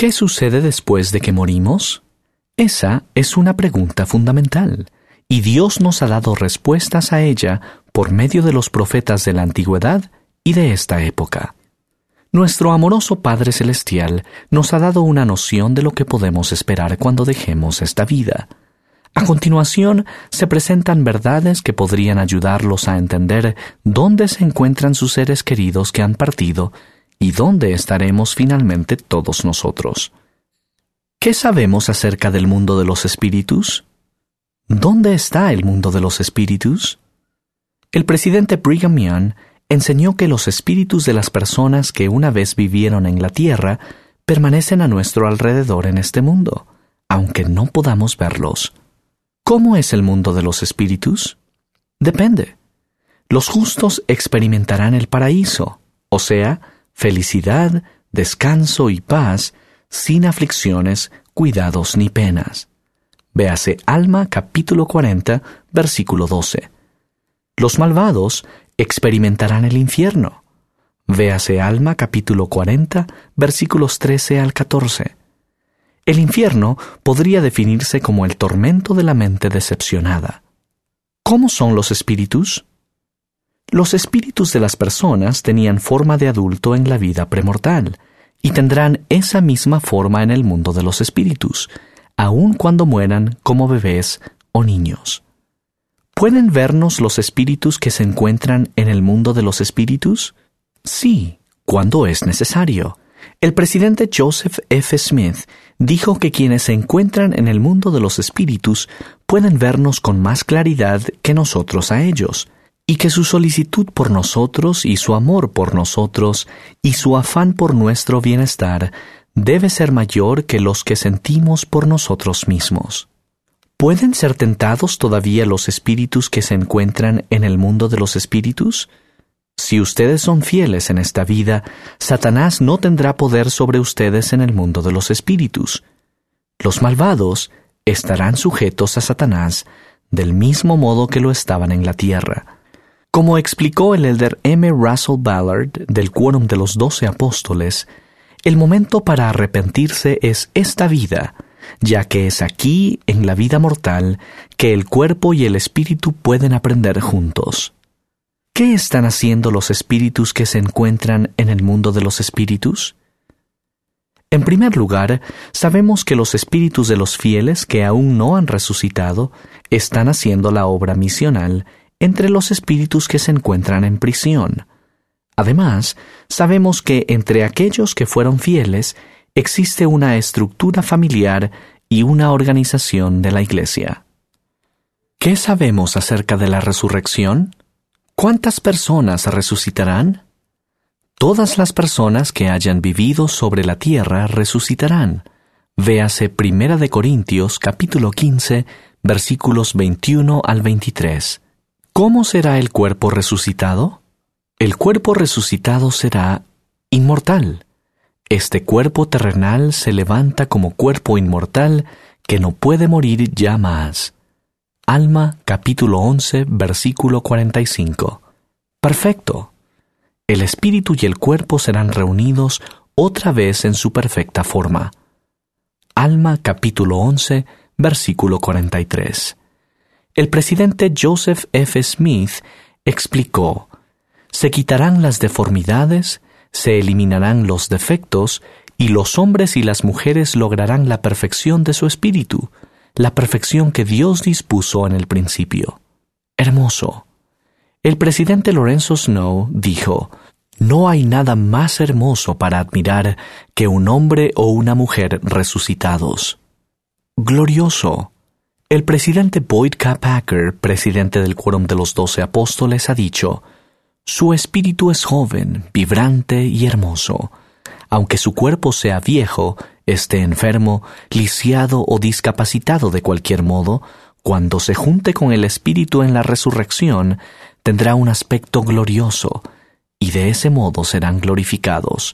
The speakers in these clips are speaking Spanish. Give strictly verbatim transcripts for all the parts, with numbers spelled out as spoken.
¿Qué sucede después de que morimos? Esa es una pregunta fundamental, y Dios nos ha dado respuestas a ella por medio de los profetas de la antigüedad y de esta época. Nuestro amoroso Padre Celestial nos ha dado una noción de lo que podemos esperar cuando dejemos esta vida. A continuación, se presentan verdades que podrían ayudarlos a entender dónde se encuentran sus seres queridos que han partido y dónde estaremos finalmente todos nosotros. ¿Qué sabemos acerca del mundo de los espíritus? ¿Dónde está el mundo de los espíritus? El presidente Brigham Young enseñó que los espíritus de las personas que una vez vivieron en la tierra permanecen a nuestro alrededor en este mundo, aunque no podamos verlos. ¿Cómo es el mundo de los espíritus? Depende. Los justos experimentarán el paraíso, o sea, felicidad, descanso y paz, sin aflicciones, cuidados ni penas. Véase Alma capítulo cuarenta, versículo doce. Los malvados experimentarán el infierno. Véase Alma capítulo cuarenta, versículos trece al catorce. El infierno podría definirse como el tormento de la mente decepcionada. ¿Cómo son los espíritus? Los espíritus de las personas tenían forma de adulto en la vida premortal y tendrán esa misma forma en el mundo de los espíritus, aun cuando mueran como bebés o niños. ¿Pueden vernos los espíritus que se encuentran en el mundo de los espíritus? Sí, cuando es necesario. El presidente Joseph F. Smith dijo que quienes se encuentran en el mundo de los espíritus pueden vernos con más claridad que nosotros a ellos, y que su solicitud por nosotros y su amor por nosotros y su afán por nuestro bienestar debe ser mayor que los que sentimos por nosotros mismos. ¿Pueden ser tentados todavía los espíritus que se encuentran en el mundo de los espíritus? Si ustedes son fieles en esta vida, Satanás no tendrá poder sobre ustedes en el mundo de los espíritus. Los malvados estarán sujetos a Satanás del mismo modo que lo estaban en la tierra. Como explicó el elder M. Russell Ballard del Quórum de los Doce Apóstoles, el momento para arrepentirse es esta vida, ya que es aquí, en la vida mortal, que el cuerpo y el espíritu pueden aprender juntos. ¿Qué están haciendo los espíritus que se encuentran en el mundo de los espíritus? En primer lugar, sabemos que los espíritus de los fieles que aún no han resucitado están haciendo la obra misional entre los espíritus que se encuentran en prisión. Además, sabemos que entre aquellos que fueron fieles existe una estructura familiar y una organización de la Iglesia. ¿Qué sabemos acerca de la resurrección? ¿Cuántas personas resucitarán? Todas las personas que hayan vivido sobre la tierra resucitarán. Véase Primera de Corintios capítulo quince, versículos veintiuno al veintitrés. ¿Cómo será el cuerpo resucitado? El cuerpo resucitado será inmortal. Este cuerpo terrenal se levanta como cuerpo inmortal que no puede morir ya más. Alma, capítulo once, versículo cuarenta y cinco. Perfecto. El espíritu y el cuerpo serán reunidos otra vez en su perfecta forma. Alma, capítulo once, versículo cuarenta y tres. El presidente Joseph F. Smith explicó: se quitarán las deformidades, se eliminarán los defectos, y los hombres y las mujeres lograrán la perfección de su espíritu, la perfección que Dios dispuso en el principio. Hermoso. El presidente Lorenzo Snow dijo: no hay nada más hermoso para admirar que un hombre o una mujer resucitados. Glorioso. El presidente Boyd K. Packer, presidente del Quórum de los Doce Apóstoles, ha dicho: su espíritu es joven, vibrante y hermoso. Aunque su cuerpo sea viejo, esté enfermo, lisiado o discapacitado de cualquier modo, cuando se junte con el espíritu en la resurrección, tendrá un aspecto glorioso, y de ese modo serán glorificados.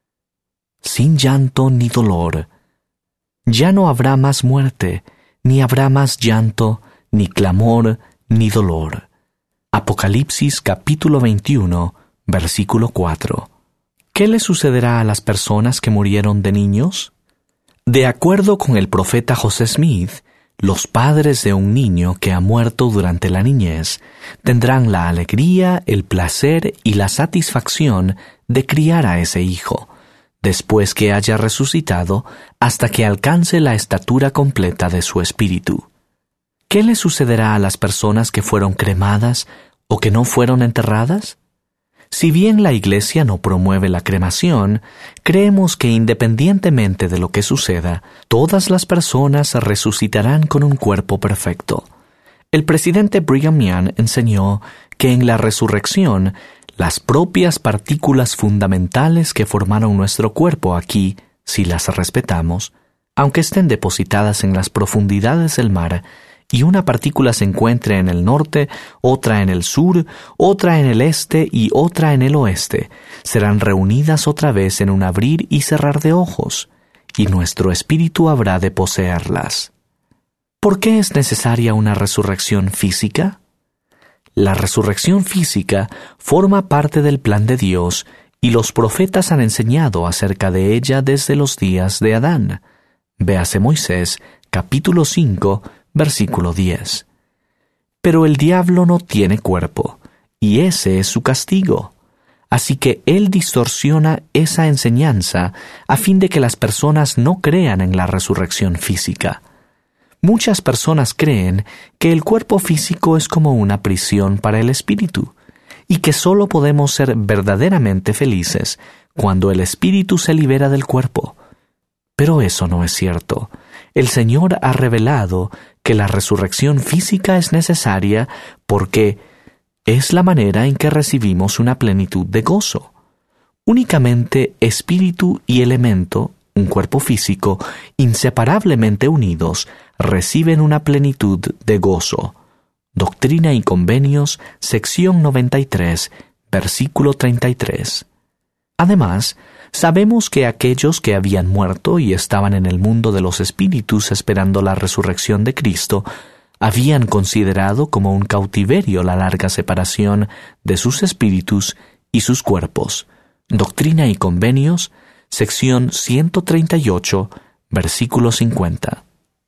Sin llanto ni dolor. Ya no habrá más muerte, ni habrá más llanto, ni clamor, ni dolor. Apocalipsis capítulo veintiuno, versículo cuatro. ¿Qué le sucederá a las personas que murieron de niños? De acuerdo con el profeta José Smith, los padres de un niño que ha muerto durante la niñez tendrán la alegría, el placer y la satisfacción de criar a ese hijo, después que haya resucitado, hasta que alcance la estatura completa de su espíritu. ¿Qué le sucederá a las personas que fueron cremadas o que no fueron enterradas? Si bien la Iglesia no promueve la cremación, creemos que independientemente de lo que suceda, todas las personas resucitarán con un cuerpo perfecto. El presidente Brigham Young enseñó que en la resurrección, las propias partículas fundamentales que formaron nuestro cuerpo aquí, si las respetamos, aunque estén depositadas en las profundidades del mar, y una partícula se encuentre en el norte, otra en el sur, otra en el este y otra en el oeste, serán reunidas otra vez en un abrir y cerrar de ojos, y nuestro espíritu habrá de poseerlas. ¿Por qué es necesaria una resurrección física? La resurrección física forma parte del plan de Dios, y los profetas han enseñado acerca de ella desde los días de Adán. Véase Moisés, capítulo cinco, versículo diez. Pero el diablo no tiene cuerpo, y ese es su castigo. Así que él distorsiona esa enseñanza a fin de que las personas no crean en la resurrección física. Muchas personas creen que el cuerpo físico es como una prisión para el espíritu, y que solo podemos ser verdaderamente felices cuando el espíritu se libera del cuerpo. Pero eso no es cierto. El Señor ha revelado que la resurrección física es necesaria porque es la manera en que recibimos una plenitud de gozo. Únicamente espíritu y elemento, un cuerpo físico, inseparablemente unidos, reciben una plenitud de gozo. Doctrina y Convenios, sección noventa y tres, versículo treinta y tres. Además, sabemos que aquellos que habían muerto y estaban en el mundo de los espíritus esperando la resurrección de Cristo, habían considerado como un cautiverio la larga separación de sus espíritus y sus cuerpos. Doctrina y Convenios, sección ciento treinta y ocho, versículo cincuenta.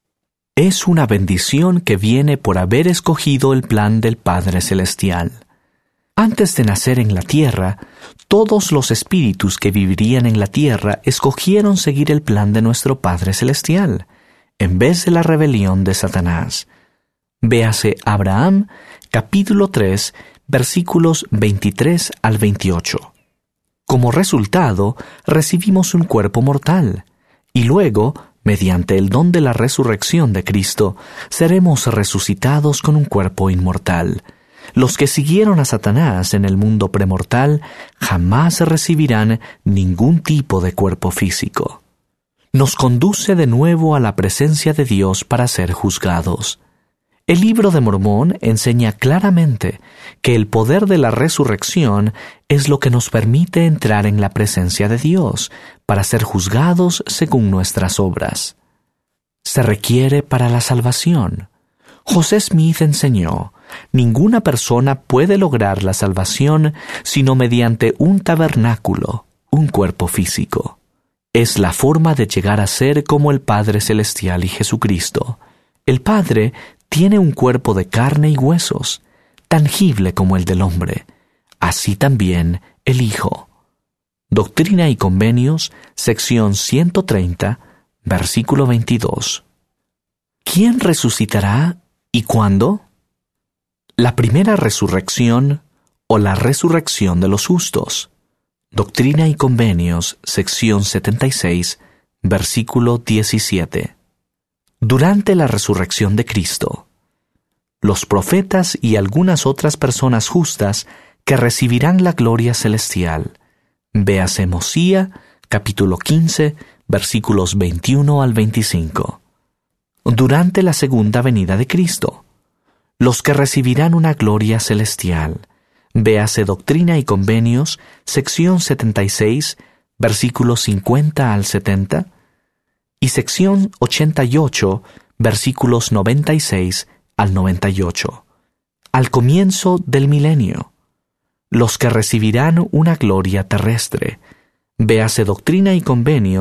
Es una bendición que viene por haber escogido el plan del Padre Celestial. Antes de nacer en la tierra, todos los espíritus que vivirían en la tierra escogieron seguir el plan de nuestro Padre Celestial, en vez de la rebelión de Satanás. Véase Abraham, capítulo tres, versículos veintitrés al veintiocho. Como resultado, recibimos un cuerpo mortal, y luego, mediante el don de la resurrección de Cristo, seremos resucitados con un cuerpo inmortal. Los que siguieron a Satanás en el mundo premortal jamás recibirán ningún tipo de cuerpo físico. Nos conduce de nuevo a la presencia de Dios para ser juzgados. El Libro de Mormón enseña claramente que el poder de la resurrección es lo que nos permite entrar en la presencia de Dios para ser juzgados según nuestras obras. Se requiere para la salvación. José Smith enseñó: ninguna persona puede lograr la salvación sino mediante un tabernáculo, un cuerpo físico. Es la forma de llegar a ser como el Padre Celestial y Jesucristo. El Padre tiene un cuerpo de carne y huesos, tangible como el del hombre. Así también el Hijo. Doctrina y Convenios, sección ciento treinta, versículo veintidós. ¿Quién resucitará y cuándo? La primera resurrección o la resurrección de los justos. Doctrina y Convenios, sección setenta y seis, versículo diecisiete. Durante la resurrección de Cristo, los profetas y algunas otras personas justas que recibirán la gloria celestial. Véase Mosía, capítulo quince, versículos veintiuno al veinticinco. Durante la segunda venida de Cristo, los que recibirán una gloria celestial. Véase Doctrina y Convenios, sección setenta y seis, versículos cincuenta al setenta, y sección ochenta y ocho, versículos noventa y seis al noventa y ocho. Al comienzo del milenio, los que recibirán una gloria terrestre. Véase Doctrina y Convenios,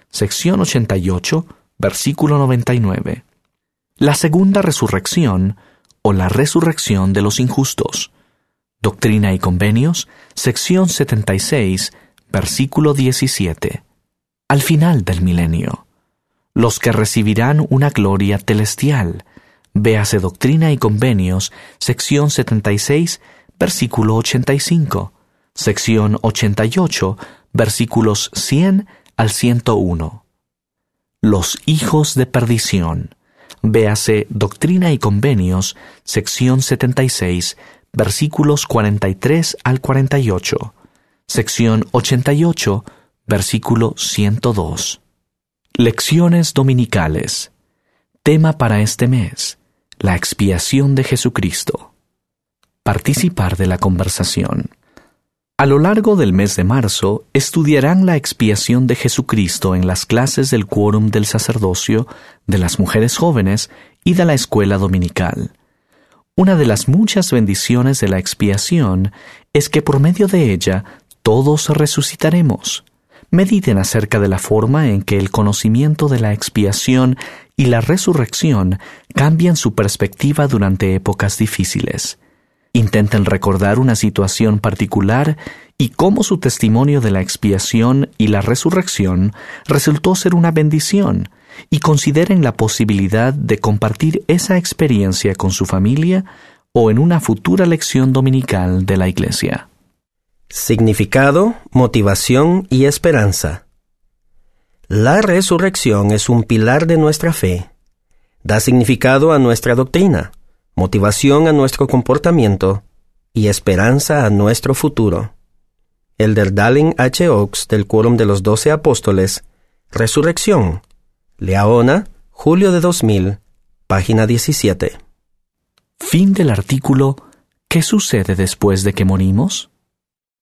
sección ochenta y ocho, versículo noventa y nueve. La segunda resurrección, o la resurrección de los injustos. Doctrina y Convenios, sección setenta y seis, versículo diecisiete. Al final del milenio. Los que recibirán una gloria celestial. Véase Doctrina y Convenios, sección setenta y seis, versículo ochenta y cinco, sección ochenta y ocho, versículos cien al ciento uno. Los hijos de perdición. Véase Doctrina y Convenios, sección setenta y seis, versículos cuarenta y tres al cuarenta y ocho, sección ochenta y ocho, versículo ciento dos. Lecciones dominicales. Tema para este mes: la expiación de Jesucristo. Participar de la conversación. A lo largo del mes de marzo, estudiarán la expiación de Jesucristo en las clases del quórum del sacerdocio, de las mujeres jóvenes y de la escuela dominical. Una de las muchas bendiciones de la expiación es que por medio de ella todos resucitaremos. Mediten acerca de la forma en que el conocimiento de la expiación y la resurrección cambian su perspectiva durante épocas difíciles. Intenten recordar una situación particular y cómo su testimonio de la expiación y la resurrección resultó ser una bendición, y consideren la posibilidad de compartir esa experiencia con su familia o en una futura lección dominical de la Iglesia. Significado, motivación y esperanza. La resurrección es un pilar de nuestra fe. Da significado a nuestra doctrina, motivación a nuestro comportamiento y esperanza a nuestro futuro. Elder Dallin H. Oaks, del Quórum de los Doce Apóstoles, Resurrección, Leona, julio de dos mil, página diecisiete. Fin del artículo ¿Qué sucede después de que morimos?